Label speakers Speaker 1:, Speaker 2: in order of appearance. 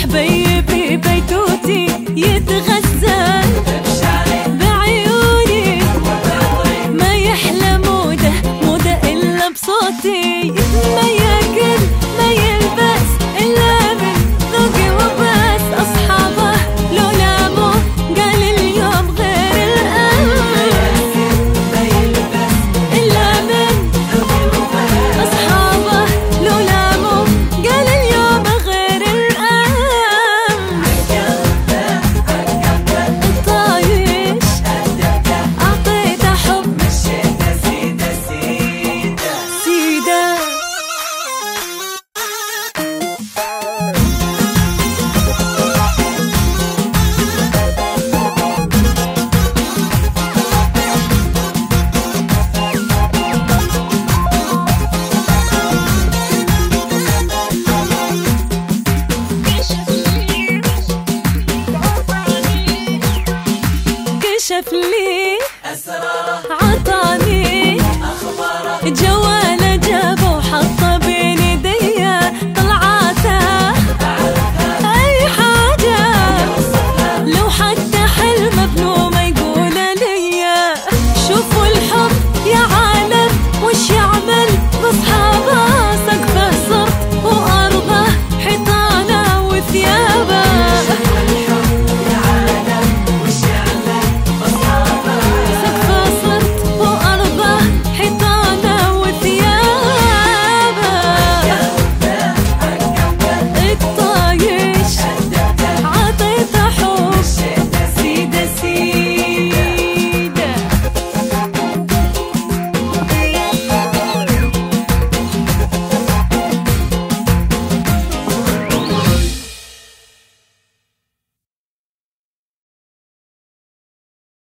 Speaker 1: حبيبي بيتوتي يتغزل بعيوني، ما يحلى موده موده إلا بصوتي، ما ياكل ما يلبس إلا من ذوقي وبس. أصحابه لو لاموه قال اليوم غير الآن، ما يلبس إلا من ذوقي وبس. أصحابه لو لاموه قال اليوم غير الآن. الطايش أعطيته حب مشيته سيده سيده سيده. كشف لي أسراره، عطاني أخباره، جواله جابه وحطه بين يديه، طلعاته أي حاجة لو حتى حلمه بنومه يقوله ليا. شوفوا الحب يا عالم وش يعمل بصحابه.